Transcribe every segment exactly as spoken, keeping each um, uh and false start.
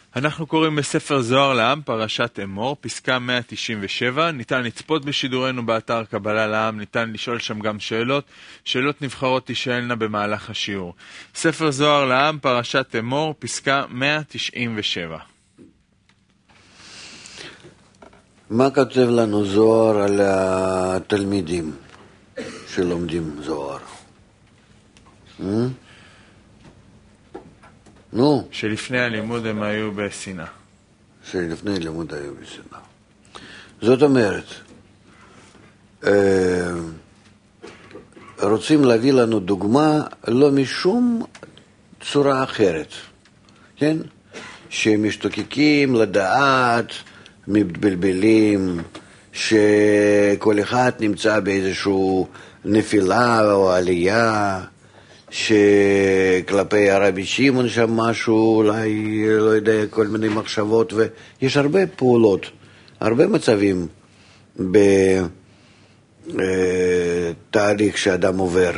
אנחנו קוראים בספר זוהר לעם, פרשת אמור, פסקה מאה תשעים ושבע. ניתן לצפות בשידורנו באתר קבלה לעם, ניתן לשאול שם גם שאלות. שאלות נבחרות תשאלנה במהלך השיעור. ספר זוהר לעם, פרשת אמור, פסקה מאה תשעים ושבע. מה כותב לנו זוהר על התלמידים שלומדים זוהר? נו. שלפני הלימוד הם היו בשנאה. שלפני הלימוד היו בשנאה. זאת אומרת, רוצים להביא לנו דוגמה לא משום צורה אחרת, כן? שמשתוקקים לדעת, מתבלבלים, שכל אחד נמצא באיזשהו נפילה או עלייה, שכלפי הרבי שמעון שם משהו, אולי, לא יודע, כל מיני מחשבות, ויש הרבה פעולות, הרבה מצבים בתהליך שאדם עובר,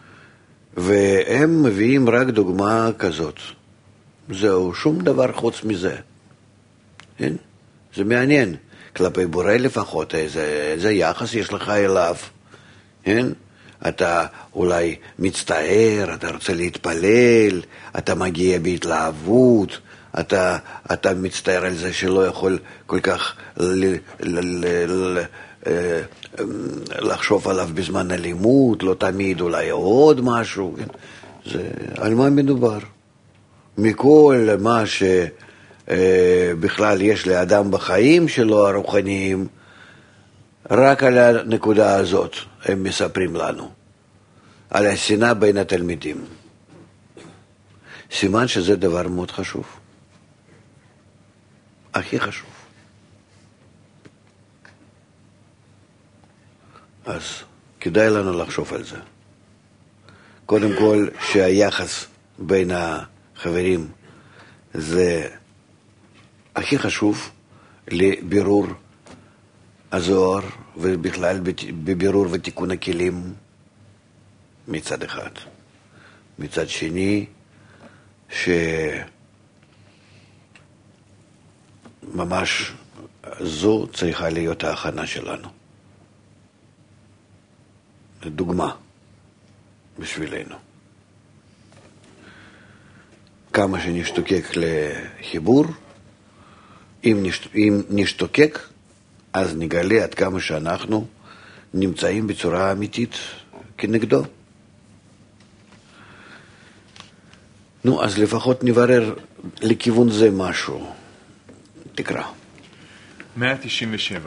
והם מביאים רק דוגמה כזאת. זהו, שום דבר חוץ מזה. כן? זה מעניין. כלפי בורא לפחות, איזה, איזה יחס יש לך אליו. כן? אתה אולי מצטער, אתה רוצה להתפלל, אתה מגיע בהתלהבות, אתה, אתה מצטער על זה שלא יכול כל כך ל, ל, ל, ל, לחשוב עליו בזמן הלימוד, לא תמיד אולי עוד משהו. כן? זה, על מה מדובר? מכל מה שבכלל יש לאדם בחיים שלו הרוחניים, רק על הנקודה הזאת הם מספרים לנו, על השנאה בין התלמידים. סימן שזה דבר מאוד חשוב, הכי חשוב. אז כדאי לנו לחשוב על זה. קודם כל שהיחס בין החברים זה הכי חשוב לבירור הזוהר, ובכלל בבירור ותיקון הכלים מצד אחד. מצד שני, שממש זו צריכה להיות ההכנה שלנו. דוגמה בשבילנו. כמה שנשתוקק לחיבור, אם, נשת... אם נשתוקק, אז נגלה עד כמה שאנחנו נמצאים בצורה אמיתית כנגדו. נו, אז לפחות נברר לכיוון זה משהו. תקרא. מאה תשעים ושבע.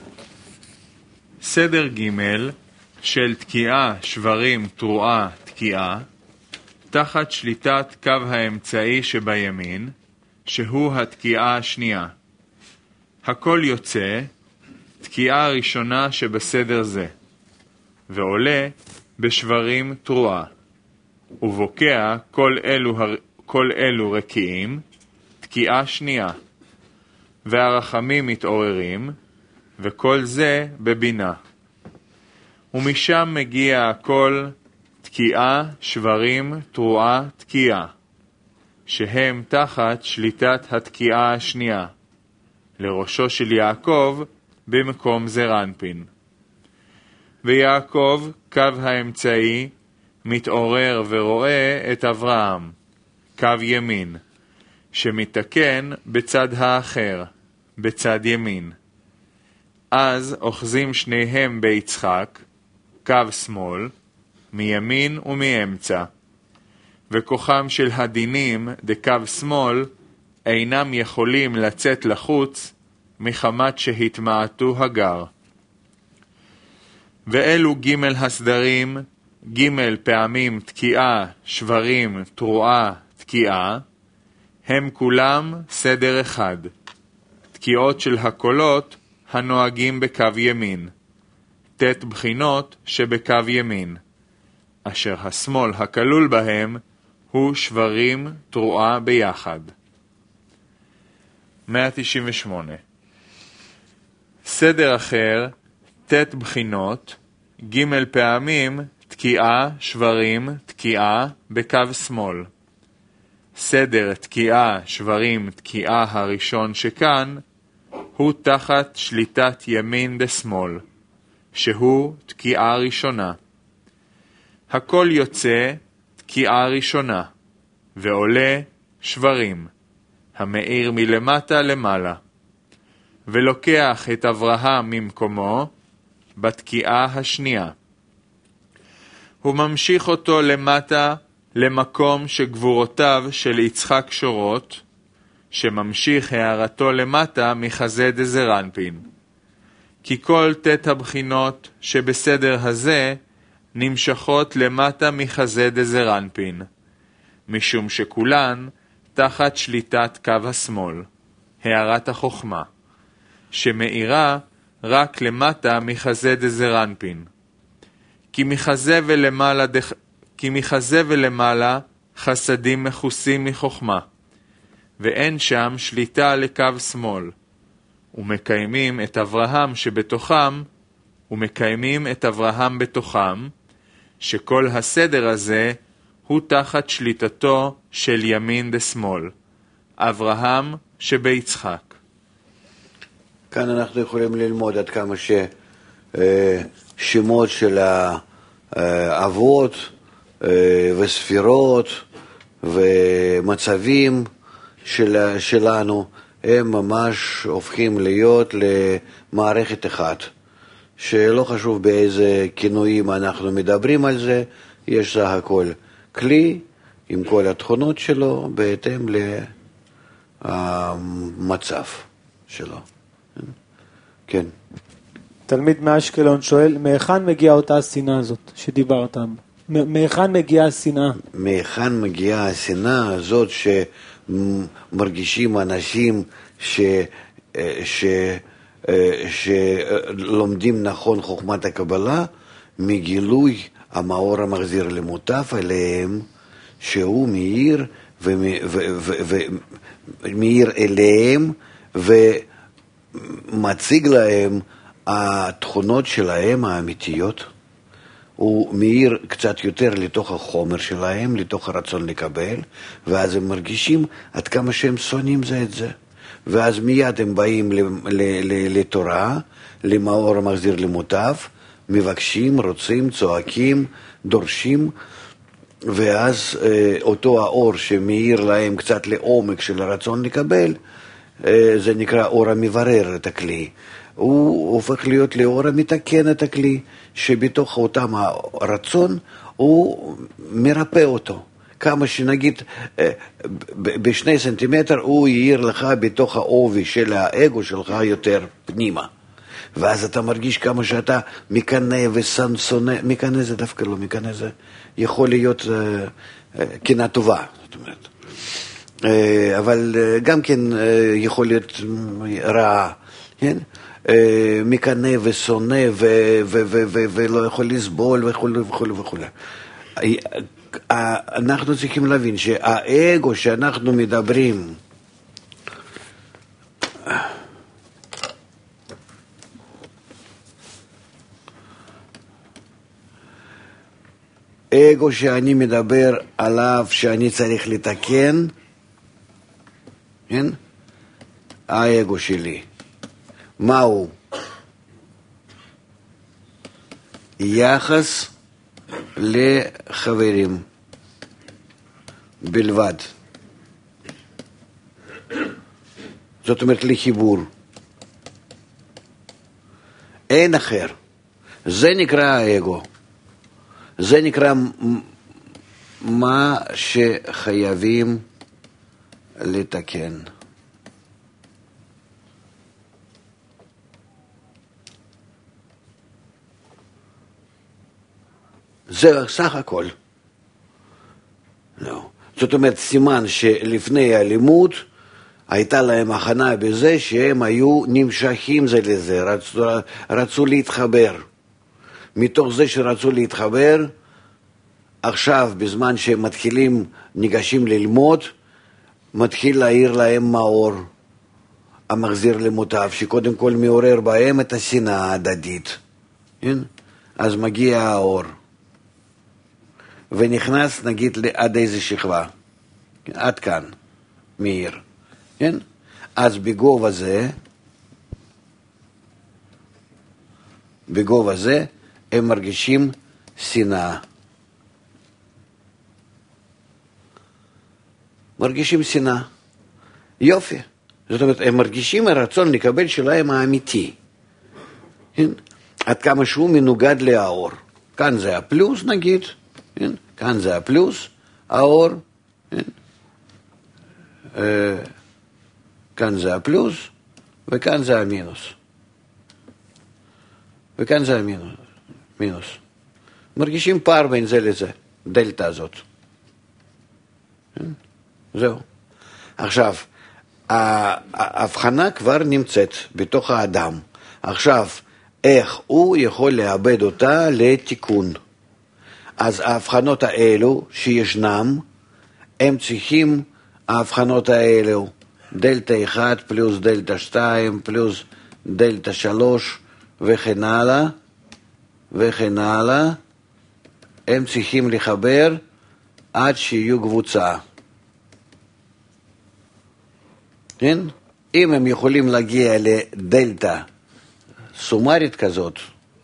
סדר ג' של תקיעה, שברים, תרועה, תקיעה, תחת שליטת קו האמצעי שבימין, שהוא התקיעה השנייה. הכל יוצא תקיעה הראשונה שבסדר זה, ועולה בשברים תרועה, ובוקע כל אלו, כל אלו רקיעים, תקיעה שנייה, והרחמים מתעוררים, וכל זה בבינה. ומשם מגיע הכל תקיעה, שברים, תרועה, תקיעה, שהם תחת שליטת התקיעה השנייה, לראשו של יעקב במקום זרנפין. ויעקב, קו האמצעי, מתעורר ורואה את אברהם, קו ימין, שמתקן בצד האחר, בצד ימין. אז אוחזים שניהם ביצחק, קו שמאל, מימין ומאמצע, וכוחם של הדינים דקו שמאל אינם יכולים לצאת לחוץ מחמת שהתמעטו הגר. ואלו ג' הסדרים, ג' פעמים תקיעה, שברים, תרועה, תקיעה, הם כולם סדר אחד, תקיעות של הקולות הנוהגים בקו ימין, תת בחינות שבקו ימין, אשר השמאל הכלול בהם הוא שברים, תרועה ביחד. מאה תשעים ושמונה. סדר אחר, תת בחינות, ג' פעמים תקיעה, שברים, תקיעה בקו שמאל, סדר תקיעה, שברים, תקיעה הראשון שכאן, הוא תחת שליטת ימין ושמאל, שהוא תקיעה ראשונה. הכל יוצא תקיעה ראשונה, ועולה שברים, המאיר מלמטה למעלה, ולוקח את אברהם ממקומו בתקיעה השנייה. הוא ממשיך אותו למטה למקום שגבורותיו של יצחק שורות, שממשיך הערתו למטה מחזה דזרנפין. כי כל תת הבחינות שבסדר הזה נמשכות למטה מחזה דזרנפין, משום שכולן תחת שליטת קו השמאל, הערת החוכמה, שמאירה רק למטה מחזה דזרנפין. כי מחזה ולמעלה, דח... כי מחזה ולמעלה חסדים מחוסים מחוכמה, ואין שם שליטה לקו שמאל, ומקיימים את אברהם שבתוכם, ומקיימים את אברהם בתוכם, שכל הסדר הזה הוא תחת שליטתו של ימין ושמאל, אברהם שביצחק. כאן אנחנו יכולים ללמוד עד כמה ששמות של האבות וספירות ומצבים של, שלנו הם ממש הופכים להיות למערכת אחת, שלא חשוב באיזה כינויים אנחנו מדברים על זה, יש סך הכל כלי עם כל התכונות שלו בהתאם למצב שלו. כן. תלמיד מאשקלון שואל, מהיכן מגיעה אותה השנאה הזאת שדיברת? מהיכן מגיעה השנאה? מהיכן מגיעה השנאה הזאת שמרגישים אנשים ש... ש... שלומדים נכון חוכמת הקבלה, מגילוי המאור המחזיר למוטף אליהם, שהוא מאיר ומאיר אליהם ומציג להם התכונות שלהם האמיתיות. הוא מאיר קצת יותר לתוך החומר שלהם, לתוך הרצון לקבל, ואז הם מרגישים עד כמה שהם שונאים זה את זה. ואז מיד הם באים לתורה, למאור המחזיר למוטף, מבקשים, רוצים, צועקים, דורשים, ואז אותו האור שמאיר להם קצת לעומק של הרצון לקבל, זה נקרא אור המברר את הכלי. הוא הופך להיות לאור המתקן את הכלי, שבתוך אותם הרצון הוא מרפא אותו. כמה שנגיד בשני סנטימטר הוא יאיר לך בתוך העובי של האגו שלך יותר פנימה. ואז אתה מרגיש כמה שאתה מקנה וסנסונה, מקנה זה דווקא לא, מקנה זה יכול להיות קנה טובה, זאת אומרת. אבל גם כן יכול להיות רע, כן? מקנה ושונא ולא יכול לסבול וכו' וכו' וכו'. אנחנו צריכים להבין שהאגו שאנחנו מדברים, אגו שאני מדבר עליו שאני צריך לתקן, כן? האגו שלי. מהו? יחס לחברים בלבד. זאת אומרת לחיבור. אין אחר. זה נקרא האגו. זה נקרא מה שחייבים לתקן. זה סך הכל. לא. זאת אומרת, סימן שלפני הלימוד הייתה להם הכנה בזה שהם היו נמשכים זה לזה, רצו, רצו להתחבר. מתוך זה שרצו להתחבר, עכשיו בזמן שהם מתחילים, ניגשים ללמוד, מתחיל להעיר להם מאור המחזיר למוטף, שקודם כל מעורר בהם את השנאה ההדדית. כן? אז מגיע האור. ונכנס נגיד עד איזה שכבה. עד כאן, מאיר. כן? אז בגובה זה, בגובה זה, הם מרגישים שנאה. מרגישים שנאה. יופי. זאת אומרת, הם מרגישים הרצון לקבל שלהם האמיתי. כן? עד כמה שהוא מנוגד לאור. כאן זה הפלוס נגיד, כן? כאן זה הפלוס, האור, כן? אה, כאן זה הפלוס, וכאן זה המינוס. וכאן זה המינוס. מינוס. מרגישים פער בין זה לזה, דלתה הזאת. כן? זהו. עכשיו, ההבחנה כבר נמצאת בתוך האדם. עכשיו, איך הוא יכול לאבד אותה לתיקון? אז ההבחנות האלו שישנם, הם צריכים, ההבחנות האלו, דלתה אחד פלוס דלתה שתיים פלוס דלתה שלוש וכן הלאה, וכן הלאה, הם צריכים לחבר עד שיהיו קבוצה. כן? אם הם יכולים להגיע לדלתה סומרית כזאת,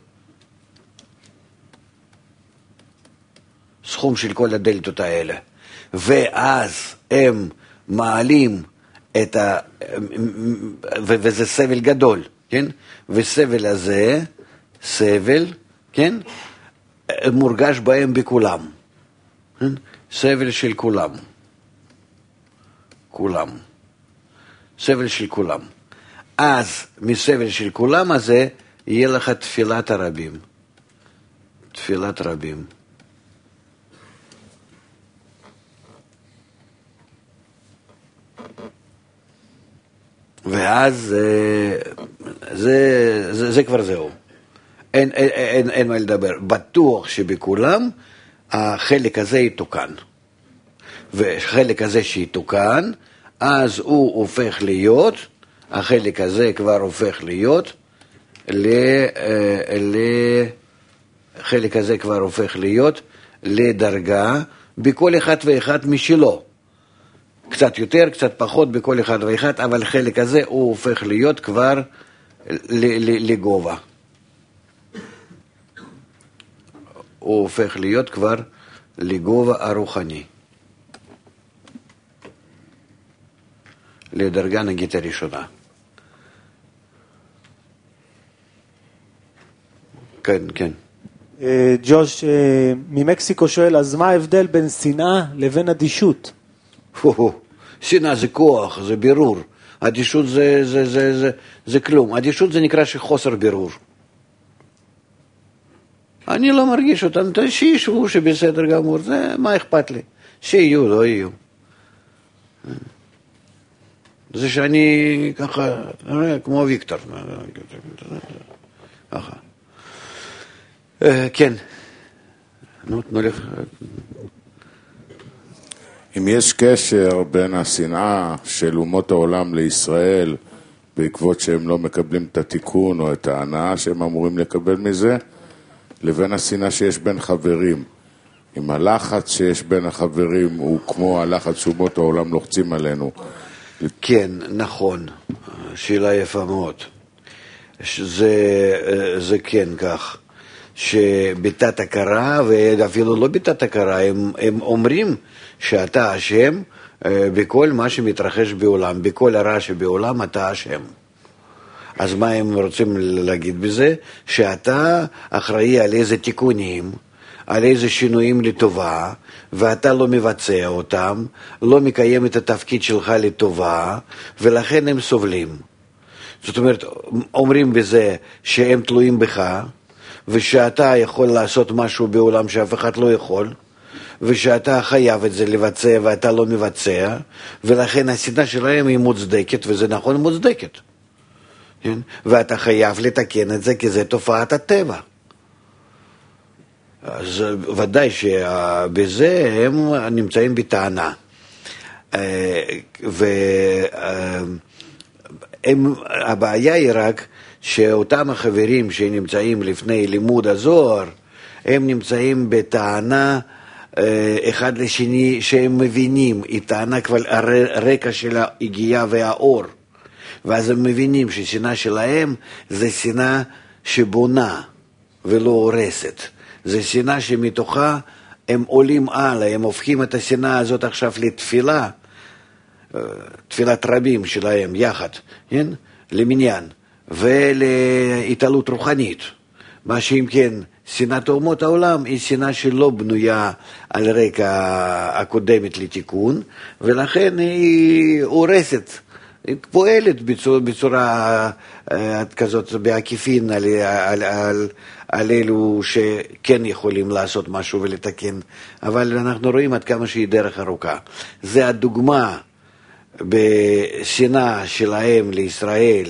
סכום של כל הדלתות האלה, ואז הם מעלים את ה... ו- וזה סבל גדול, כן? וסבל הזה, סבל, כן? מורגש בהם בכולם. כן? סבל של כולם. כולם. סבל של כולם. אז מסבל של כולם הזה יהיה לך תפילת הרבים. תפילת רבים. ואז זה, זה, זה, זה כבר זהו. אין, אין, אין, אין מה לדבר. בטוח שבכולם החלק הזה יתוקן. וחלק הזה שיתוקן, אז הוא הופך להיות, החלק הזה כבר הופך להיות, לחלק הזה כבר הופך להיות לדרגה בכל אחד ואחד משלו. קצת יותר, קצת פחות בכל אחד ואחד, אבל חלק הזה הוא הופך להיות כבר לגובה. הוא הופך להיות כבר לגובה הרוחני. לדרגה נגיד הראשונה. כן, כן. ג'וש ממקסיקו שואל, אז מה ההבדל בין שנאה לבין אדישות? שנאה זה כוח, זה בירור. אדישות זה, זה, זה, זה, זה כלום. אדישות זה נקרא שחוסר בירור. אני לא מרגיש אותם, שישבו שבסדר גמור, זה מה אכפת לי? שיהיו, לא יהיו. זה שאני ככה, כמו ויקטור. ככה. כן. נו, תנו לך. אם יש קשר בין השנאה של אומות העולם לישראל, בעקבות שהם לא מקבלים את התיקון או את ההנאה שהם אמורים לקבל מזה, לבין השנאה שיש בין חברים. אם הלחץ שיש בין החברים הוא כמו הלחץ שאומות העולם לוחצים עלינו. כן, נכון. שאלה יפה מאוד. זה, זה כן כך. שבתת הכרה, ואפילו לא בתת הכרה, הם, הם אומרים שאתה אשם בכל מה שמתרחש בעולם, בכל הרע שבעולם אתה אשם. אז מה הם רוצים להגיד בזה? שאתה אחראי על איזה תיקונים, על איזה שינויים לטובה, ואתה לא מבצע אותם, לא מקיים את התפקיד שלך לטובה, ולכן הם סובלים. זאת אומרת, אומרים בזה שהם תלויים בך, ושאתה יכול לעשות משהו בעולם שאף אחד לא יכול, ושאתה חייב את זה לבצע ואתה לא מבצע, ולכן השנאה שלהם היא מוצדקת, וזה נכון מוצדקת. כן? ואתה חייב לתקן את זה, כי זה תופעת הטבע. אז ודאי שבזה הם נמצאים בטענה. והבעיה היא רק שאותם החברים שנמצאים לפני לימוד הזוהר, הם נמצאים בטענה אחד לשני שהם מבינים, היא טענה כבר הרקע של ההגיעה והאור, ואז הם מבינים ששנאה שלהם זה שנאה שבונה ולא הורסת, זה שנאה שמתוכה הם עולים הלאה, הם הופכים את השנאה הזאת עכשיו לתפילה, תפילת רבים שלהם יחד, כן? למניין ולהתעלות רוחנית. מה שאם כן, שנאת אומות העולם היא שנאה שלא בנויה על רקע הקודמת לתיקון, ולכן היא הורסת, היא פועלת בצורה, בצורה כזאת בעקיפין על, על, על, על אלו שכן יכולים לעשות משהו ולתקן, אבל אנחנו רואים עד כמה שהיא דרך ארוכה. זה הדוגמה בשנאה שלהם לישראל,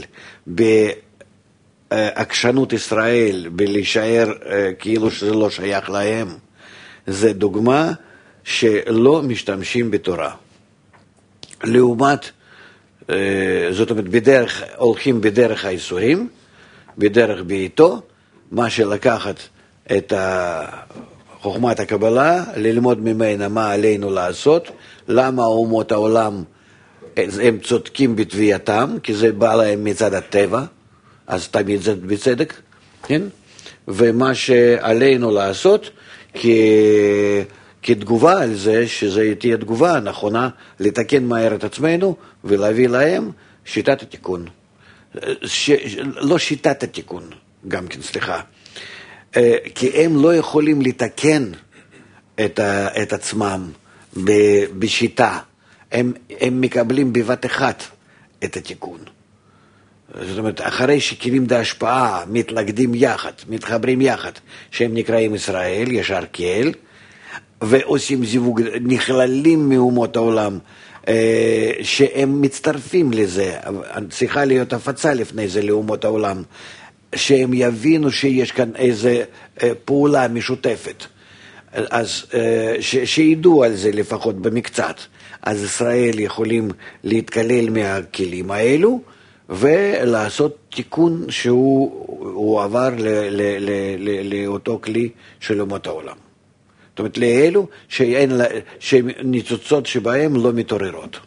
בעקשנות ישראל, בלהישאר כאילו שזה לא שייך להם. זה דוגמה שלא משתמשים בתורה. לעומת, זאת אומרת, בדרך, הולכים בדרך האיסורים, בדרך בעיתו, מה שלקחת את חוכמת הקבלה, ללמוד ממנה מה עלינו לעשות, למה אומות העולם הם צודקים בתביעתם, כי זה בא להם מצד הטבע, אז תמיד זה בצדק, כן? ומה שעלינו לעשות, כי, כתגובה על זה, שזה תהיה תגובה נכונה, לתקן מהר את עצמנו, ולהביא להם שיטת התיקון. ש, לא שיטת התיקון, גם כן, סליחה. כי הם לא יכולים לתקן את, ה, את עצמם ב, בשיטה. הם, הם מקבלים בבת אחת את התיקון. זאת אומרת, אחרי שכלים בהשפעה מתלכדים יחד, מתחברים יחד, שהם נקראים ישראל, ישר קהל, ועושים זיווג, נכללים מאומות העולם, שהם מצטרפים לזה, צריכה להיות הפצה לפני זה לאומות העולם, שהם יבינו שיש כאן איזו פעולה משותפת, אז ש, שידעו על זה לפחות במקצת, אז ישראל יכולים להתקלל מהכלים האלו, ולעשות תיקון שהוא עבר ל, ל, ל, ל, לאותו כלי של אומות העולם. זאת אומרת, לאלו שאין, שניצוצות שבהם לא מתעוררות.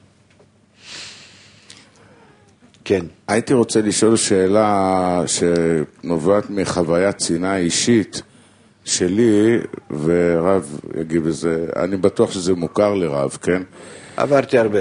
כן. הייתי רוצה לשאול שאלה שנובעת מחוויית שנאה אישית שלי, ורב יגיד בזה, אני בטוח שזה מוכר לרב, כן? עברתי הרבה.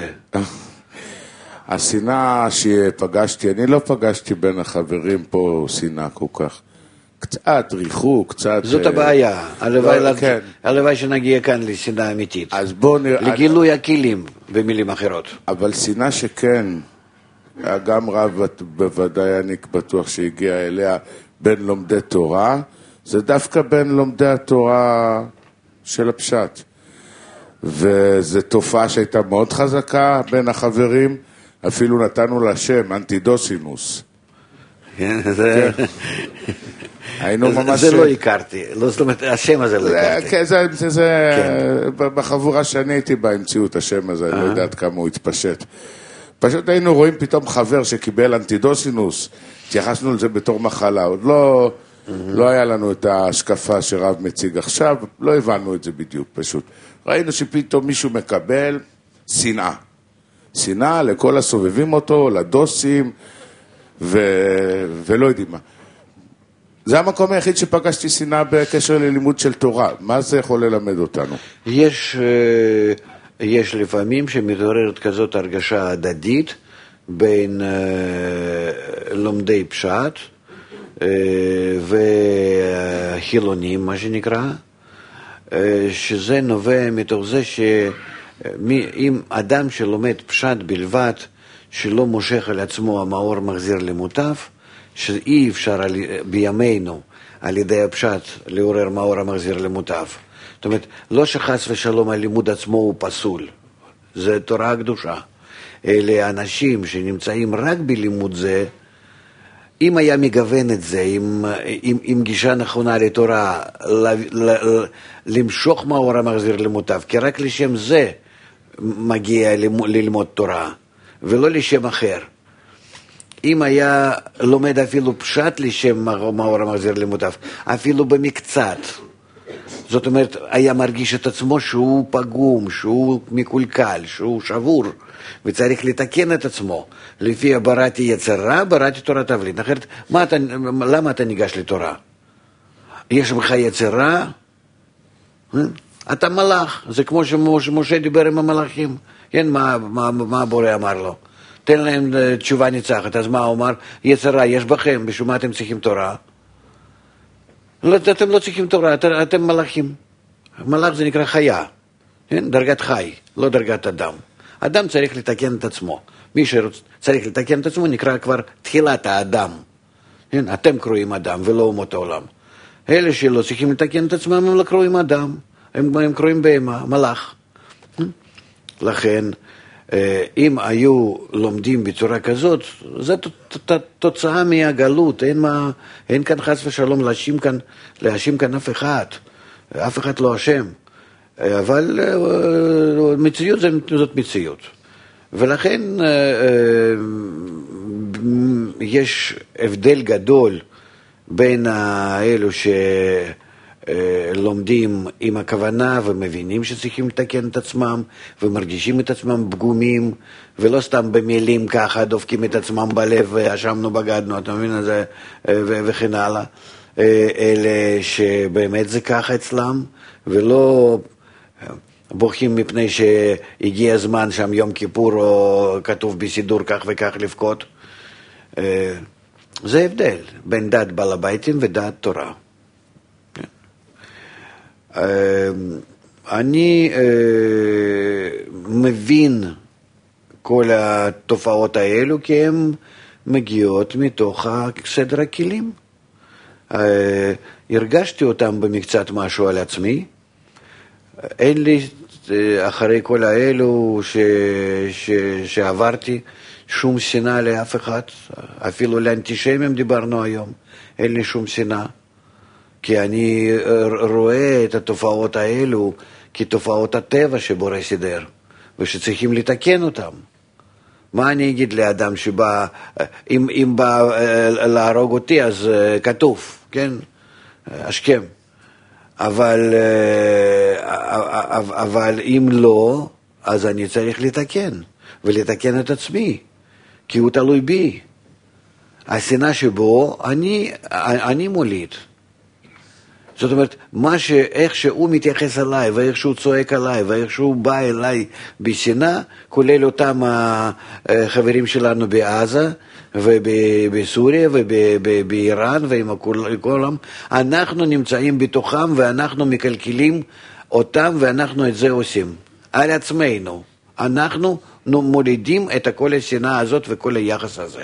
השנאה שפגשתי, אני לא פגשתי בין החברים פה שנאה כל כך. קצת ריחוק, קצת... זאת הבעיה. הלוואי שנגיע כאן לשנאה אמיתית. אז בואו נראה... לגילוי הכלים, במילים אחרות. אבל שנאה שכן, גם רב בוודאי אני בטוח שהגיע אליה בין לומדי תורה, זה דווקא בין לומדי התורה של הפשט. וזו תופעה שהייתה מאוד חזקה בין החברים, אפילו נתנו לה שם, אנטידוסינוס. כן, זה... היינו ממש... זה לא הכרתי, זאת אומרת, השם הזה לא הכרתי. כן, זה... בחבורה שאני הייתי בה, המציאו את השם הזה, אני לא יודעת כמה הוא התפשט. פשוט היינו רואים פתאום חבר שקיבל אנטידוסינוס, התייחסנו לזה בתור מחלה, עוד לא... לא היה לנו את ההשקפה שרב מציג עכשיו, לא הבנו את זה בדיוק פשוט. ראינו שפתאום מישהו מקבל שנאה. שנאה לכל הסובבים אותו, לדוסים, ו... ולא יודעים מה. זה המקום היחיד שפגשתי שנאה בקשר ללימוד של תורה. מה זה יכול ללמד אותנו? יש, יש לפעמים שמתעוררת כזאת הרגשה הדדית בין לומדי פשט, וחילונים, מה שנקרא, שזה נובע מתוך זה שאם אדם שלומד פשט בלבד, שלא מושך על עצמו המאור מחזיר למוטב, שאי אפשר בימינו על ידי הפשט לעורר מאור המחזיר למוטב. זאת אומרת, לא שחס ושלום הלימוד עצמו הוא פסול, זה תורה הקדושה. אלה אנשים שנמצאים רק בלימוד זה, אם היה מגוון את זה, עם, עם, עם גישה נכונה לתורה, ל, ל, ל, למשוך מאור המחזיר למוטב, כי רק לשם זה מגיע ללמוד תורה, ולא לשם אחר. אם היה לומד אפילו פשט לשם מאור המחזיר למוטב, אפילו במקצת, זאת אומרת, היה מרגיש את עצמו שהוא פגום, שהוא מקולקל, שהוא שבור, וצריך לתקן את עצמו. לפי בראתי יצר רע, בראתי תורה תבלין. אחרת, מה אתה, למה אתה ניגש לתורה? יש בך יצר רע? אתה מלאך. זה כמו שמשה דיבר עם המלאכים. כן, מה, מה, מה הבורא אמר לו? תן להם תשובה ניצחת. אז מה הוא אמר? יצר רע יש בכם, בשביל מה אתם צריכים תורה? לא, אתם לא צריכים תורה, אתם, אתם מלאכים. מלאך זה נקרא חיה, כן? דרגת חי, לא דרגת אדם. אדם צריך לתקן את עצמו. מי שצריך לתקן את עצמו נקרא כבר תחילת האדם. כן? אתם קרואים אדם ולא אומות העולם. אלה שלא צריכים לתקן את עצמם הם לא קרואים אדם, הם, הם קרואים בהמה, מלאך. לכן, אם היו לומדים בצורה כזאת, זו תוצאה מהגלות, אין, מה, אין כאן חס ושלום להאשים כאן, להאשים כאן אף אחד, אף אחד לא אשם, אבל מציאות זאת מציאות. ולכן יש הבדל גדול בין האלו שלומדים עם הכוונה ומבינים שצריכים לתקן את עצמם ומרגישים את עצמם פגומים ולא סתם במילים ככה דופקים את עצמם בלב ואשמנו בגדנו, אתה מבין את זה, וכן הלאה. אלה שבאמת זה ככה אצלם ולא בורחים מפני שהגיע הזמן שם יום כיפור או כתוב בסידור כך וכך לבכות. זה הבדל בין דת בעל הביתים ודת תורה. אני מבין כל התופעות האלו כי הן מגיעות מתוך סדר הכלים. הרגשתי אותם במקצת משהו על עצמי. אין לי אחרי כל האלו ש... ש... שעברתי שום שנאה לאף אחד, אפילו לאנטישמים דיברנו היום, אין לי שום שנאה, כי אני רואה את התופעות האלו כתופעות הטבע שבורא סידר, ושצריכים לתקן אותם. מה אני אגיד לאדם שבא, אם, אם בא להרוג אותי אז כתוב, כן? השכם. אבל, אבל אם לא, אז אני צריך לתקן, ולתקן את עצמי, כי הוא תלוי בי. השנאה שבו אני, אני מוליד. זאת אומרת, מה ש, איך שהוא מתייחס אליי, ואיך שהוא צועק עליי, ואיך שהוא בא אליי בשנאה, כולל אותם החברים שלנו בעזה, ובסוריה, ובאיראן, ועם כולם, אנחנו נמצאים בתוכם, ואנחנו מקלקלים אותם, ואנחנו את זה עושים. על עצמנו. אנחנו מולידים את כל השנאה הזאת, וכל היחס הזה.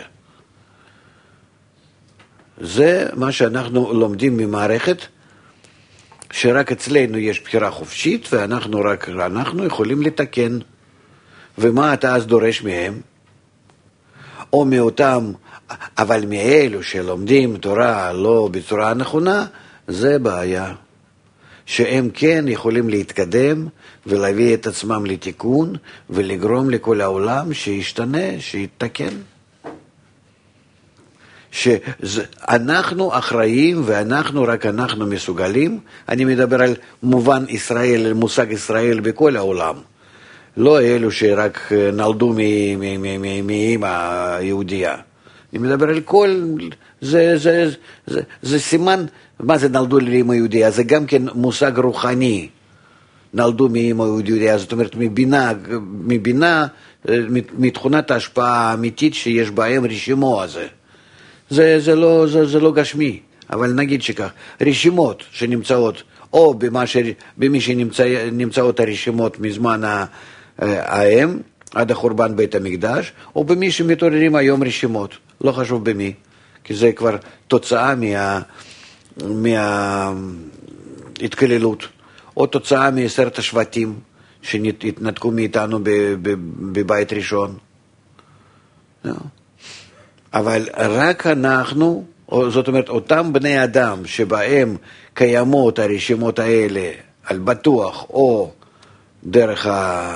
זה מה שאנחנו לומדים ממערכת, שרק אצלנו יש בחירה חופשית, ואנחנו רק אנחנו יכולים לתקן. ומה אתה אז דורש מהם? או מאותם, אבל מאלו שלומדים תורה לא בצורה נכונה, זה בעיה. שהם כן יכולים להתקדם ולהביא את עצמם לתיקון, ולגרום לכל העולם שישתנה, שיתקן. שאנחנו אחראים ואנחנו רק אנחנו מסוגלים. אני מדבר על מובן ישראל, על מושג ישראל בכל העולם. לא אלו שרק נולדו מאמא יהודייה. אני מדבר על כל, זה, זה, זה, זה סימן, מה זה נולדו לאמא יהודייה? זה גם כן מושג רוחני. נולדו מאמא יהודייה, זאת אומרת מבינה, מבינה, מתכונת ההשפעה האמיתית שיש בהם רשימו הזה. זה, זה, לא, זה, זה לא גשמי, אבל נגיד שכך, רשימות שנמצאות, או במה ש, במי שנמצאות הרשימות מזמן האם, עד החורבן בית המקדש, או במי שמתעוררים היום רשימות, לא חשוב במי, כי זה כבר תוצאה מה, מההתקללות, או תוצאה מעשרת השבטים שהתנתקו מאיתנו בבית ראשון. אבל רק אנחנו, זאת אומרת, אותם בני אדם שבהם קיימות הרשימות האלה על בטוח, או דרך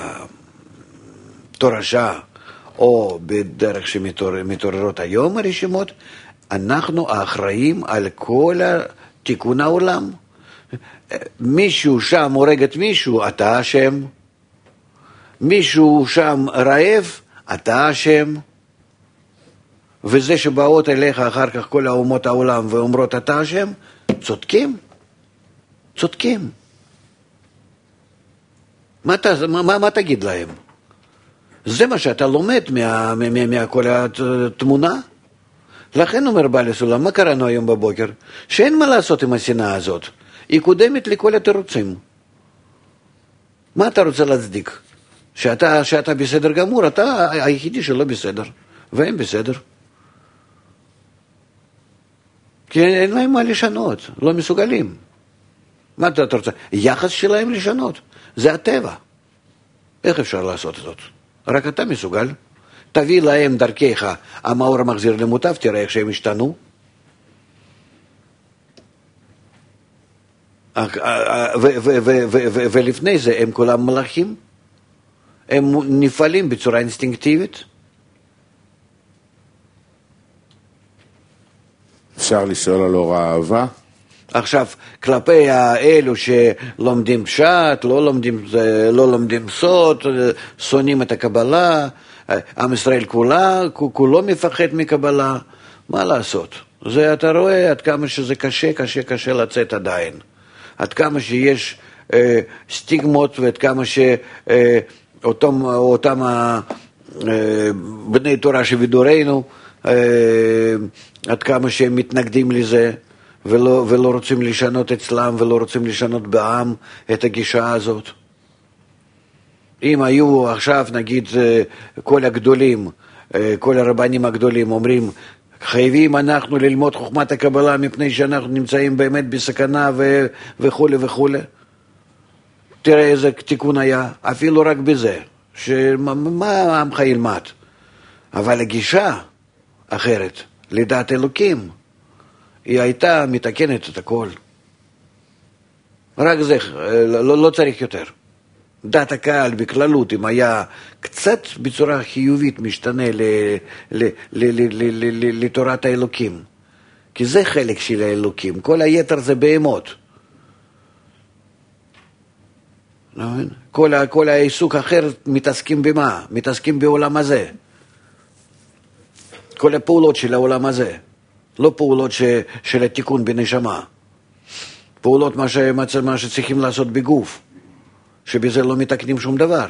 התורשה, או בדרך שמתעוררות היום הרשימות, אנחנו האחראים על כל תיקון העולם. מישהו שם הורג את מישהו, אתה אשם. מישהו שם רעב, אתה אשם. וזה שבאות אליך אחר כך כל האומות העולם ואומרות אתה אשם, צודקים. צודקים. מה, מה, מה, מה תגיד להם? זה מה שאתה לומד מה, מה, מהכל התמונה. לכן אומר בעל הסולם, מה קראנו היום בבוקר? שאין מה לעשות עם השנאה הזאת. היא קודמת לכל התירוצים. מה אתה רוצה להצדיק? שאתה, שאתה בסדר גמור, אתה היחידי שלא בסדר, והם בסדר. כי אין להם מה לשנות, לא מסוגלים. מה אתה רוצה? יחס שלהם לשנות. זה הטבע. איך אפשר לעשות זאת? רק אתה מסוגל. תביא להם דרכיך, המאור מחזיר למוטב, תראה איך שהם השתנו. ולפני זה הם כולם מלאכים. הם נפעלים בצורה אינסטינקטיבית. אפשר לשאול על אור האהבה? עכשיו, כלפי האלו שלומדים פשט, לא לומדים, לא לומדים סוד, שונאים את הקבלה, עם ישראל כולה, כולו מפחד מקבלה, מה לעשות? זה אתה רואה עד כמה שזה קשה, קשה, קשה לצאת עדיין. עד כמה שיש אה, סטיגמות ועד כמה שאותם אותם, אה, בני תורה שבדורנו, אה, עד כמה שהם מתנגדים לזה ולא, ולא רוצים לשנות אצלם ולא רוצים לשנות בעם את הגישה הזאת. אם היו עכשיו נגיד כל הגדולים, כל הרבנים הגדולים אומרים חייבים אנחנו ללמוד חוכמת הקבלה מפני שאנחנו נמצאים באמת בסכנה ו- וכו' וכו'. תראה איזה תיקון היה, אפילו רק בזה, שמה עמך ילמד. אבל הגישה אחרת, לדעת אלוקים, היא הייתה מתקנת את הכל. רק זה, לא, לא צריך יותר. דעת הקהל בכללות, אם היה קצת בצורה חיובית משתנה ל, ל, ל, ל, ל, ל, ל, לתורת האלוקים. כי זה חלק של האלוקים, כל היתר זה בהמות. כל, כל העיסוק אחר מתעסקים במה? מתעסקים בעולם הזה. כל הפעולות של העולם הזה. לא פעולות ש, של התיקון בנשמה. פעולות מה, ש, מה שצריכים לעשות בגוף. שבזה לא מתקנים שום דבר.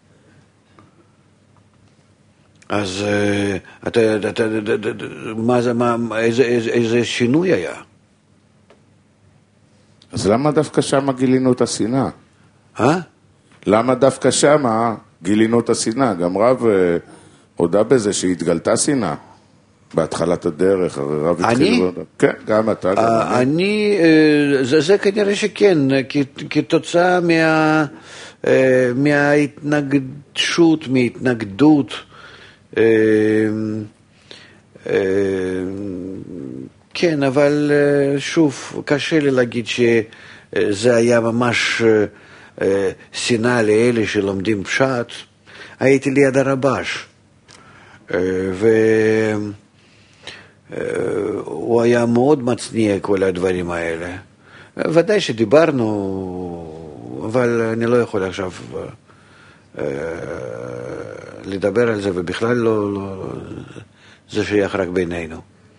אז אתה, אתה, אתה, מה זה, מה, איזה, איזה, איזה שינוי היה? אז למה דווקא שם גילינו את השנאה? אה? למה דווקא שם גילינו את השנאה? גם רב הודה בזה שהתגלתה שנאה. בהתחלת הדרך, הרי רב התחיל... אני? כן, גם אתה. גם אני, זה, זה כנראה שכן, כתוצאה מה, מההתנגשות, מהתנגדות, כן, אבל שוב, קשה לי להגיד שזה היה ממש שנאה לאלה שלומדים פשט. הייתי ליד הרבש, ו... הוא היה מאוד מצניע כל הדברים האלה. ודאי שדיברנו, אבל אני לא יכול עכשיו לדבר על זה, ובכלל לא, לא זה שייך רק בינינו.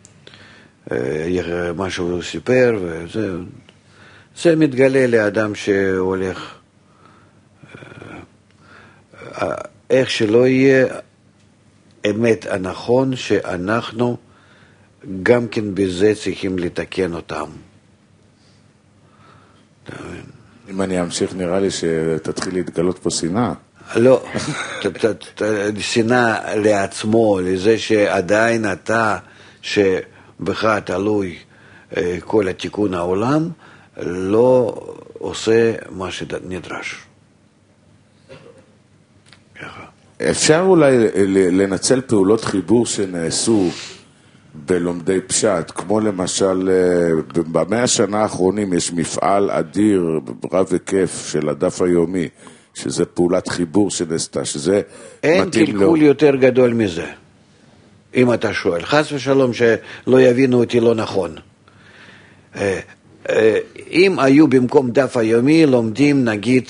מה שהוא סיפר, וזה זה מתגלה לאדם שהולך, איך שלא יהיה אמת הנכון שאנחנו גם כן בזה צריכים לתקן אותם. אם אני אמשיך נראה לי שתתחיל להתגלות פה שנאה. לא, שנאה לעצמו, לזה שעדיין אתה, שבך תלוי כל התיקון העולם, לא עושה מה שנדרש. אפשר אולי לנצל פעולות חיבור שנעשו בלומדי פשט, כמו למשל במאה השנה האחרונים יש מפעל אדיר רב היקף של הדף היומי, שזה פעולת חיבור שנעשתה, שזה אין קלקול לו... יותר גדול מזה, אם אתה שואל. חס ושלום שלא יבינו אותי לא נכון. אם היו במקום דף היומי לומדים נגיד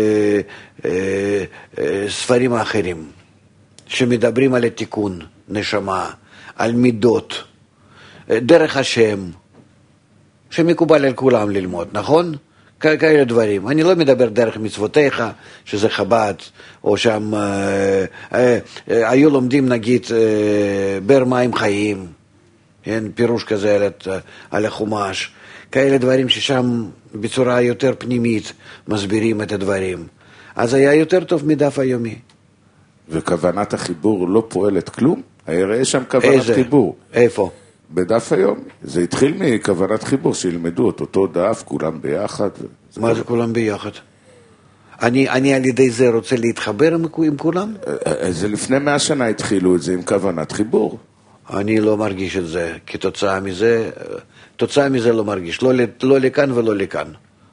ספרים אחרים שמדברים על התיקון, נשמה, על מידות, דרך השם, שמקובל על כולם ללמוד, נכון? כאלה דברים. אני לא מדבר דרך מצוותיך, שזה חב"ד, או שם אה, אה, אה, היו לומדים נגיד אה, בר מים חיים, כן? פירוש כזה על, על החומש, כאלה דברים ששם בצורה יותר פנימית מסבירים את הדברים. אז היה יותר טוב מדף היומי. וכוונת החיבור לא פועלת כלום? הרי יש שם כוונת איזה? חיבור. איפה? בדף היום. זה התחיל מכוונת חיבור, שילמדו את אותו דף, כולם ביחד. מה זה כולם ביחד? אני, אני על ידי זה רוצה להתחבר עם, עם כולם? זה לפני מאה שנה התחילו את זה עם כוונת חיבור. אני לא מרגיש את זה, כתוצאה מזה, תוצאה מזה לא מרגיש, לא, לא לכאן ולא לכאן.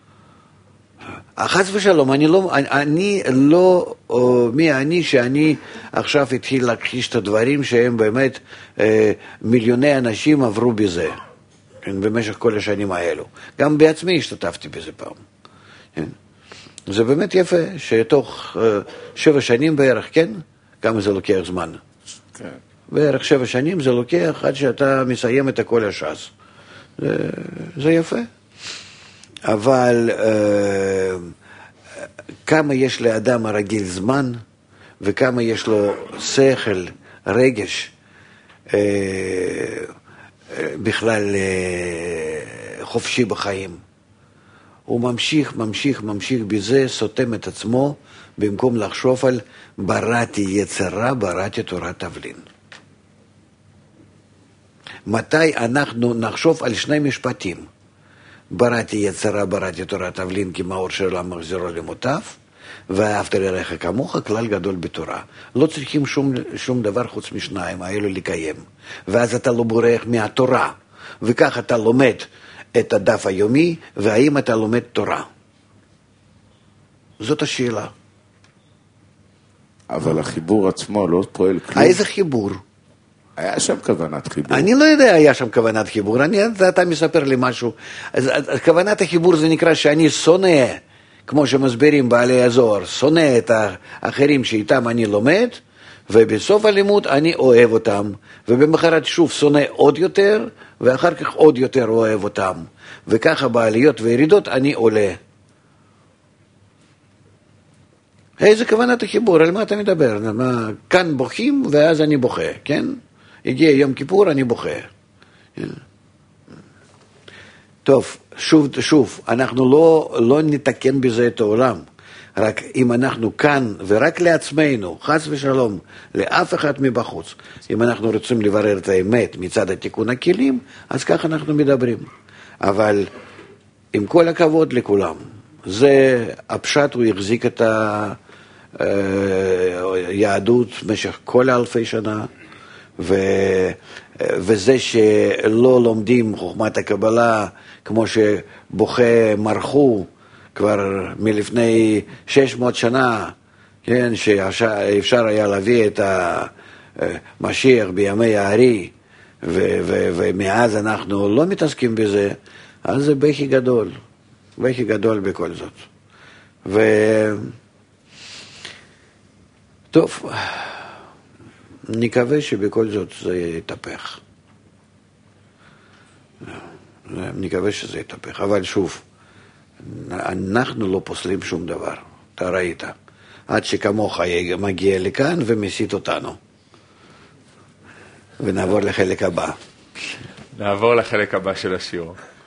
חס ושלום, אני לא, אני לא, מי אני שאני עכשיו התחיל להכחיש את הדברים שהם באמת מיליוני אנשים עברו בזה, כן, במשך כל השנים האלו. גם בעצמי השתתפתי בזה פעם. כן. זה באמת יפה שתוך שבע שנים בערך, כן? כמה זה לוקח זמן? כן. בערך שבע שנים זה לוקח עד שאתה מסיים את הכל הש"ס. זה, זה יפה. אבל אה, כמה יש לאדם הרגיל זמן, וכמה יש לו שכל, רגש, אה, אה, בכלל אה, חופשי בחיים. הוא ממשיך, ממשיך, ממשיך בזה, סותם את עצמו, במקום לחשוב על בראתי יצרה, בראתי תורת תבלין. מתי אנחנו נחשוב על שני משפטים? בראתי יצרה, בראתי תורת תבלין, כי מאור של עולם מחזירו למוטב, ואהבת לרעך כמוך, כלל גדול בתורה. לא צריכים שום, שום דבר חוץ משניים, האלו לקיים. ואז אתה לא בורח מהתורה, וכך אתה לומד את הדף היומי, והאם אתה לומד תורה. זאת השאלה. אבל החיבור עצמו לא פועל כלום. איזה חיבור? היה שם כוונת חיבור. אני לא יודע, היה שם כוונת חיבור. אני, אתה מספר לי משהו. אז, כוונת החיבור זה נקרא שאני שונא, כמו שמסבירים בעלי הזוהר, שונא את האחרים שאיתם אני לומד, ובסוף הלימוד אני אוהב אותם, ובמחרת שוב שונא עוד יותר, ואחר כך עוד יותר אוהב אותם. וככה בעליות וירידות אני עולה. איזה כוונת החיבור? על מה אתה מדבר? מה, כאן בוכים ואז אני בוכה, כן? הגיע יום כיפור, אני בוכה. טוב, שוב, שוב, אנחנו לא, לא נתקן בזה את העולם. רק אם אנחנו כאן ורק לעצמנו, חס ושלום, לאף אחד מבחוץ, אם אנחנו רוצים לברר את האמת מצד התיקון הכלים, אז ככה אנחנו מדברים. אבל עם כל הכבוד לכולם, זה הפשט, הוא החזיק את היהדות במשך כל אלפי שנה, ו... וזה שלא לומדים חוכמת הקבלה כמו שבוכה מרחו כבר מלפני שש מאות שנה, כן, שאפשר היה להביא את המשיח בימי הארי, ו... ו... ומאז אנחנו לא מתעסקים בזה, אז זה בכי גדול, בכי גדול בכל זאת. ו... טוב, נקווה שבכל זאת זה יתהפך. נקווה שזה יתהפך, אבל שוב, אנחנו לא פוסלים שום דבר, אתה ראית. עד שכמוך מגיע לכאן ומסית אותנו. ונעבור לחלק הבא. נעבור לחלק הבא של השיעור.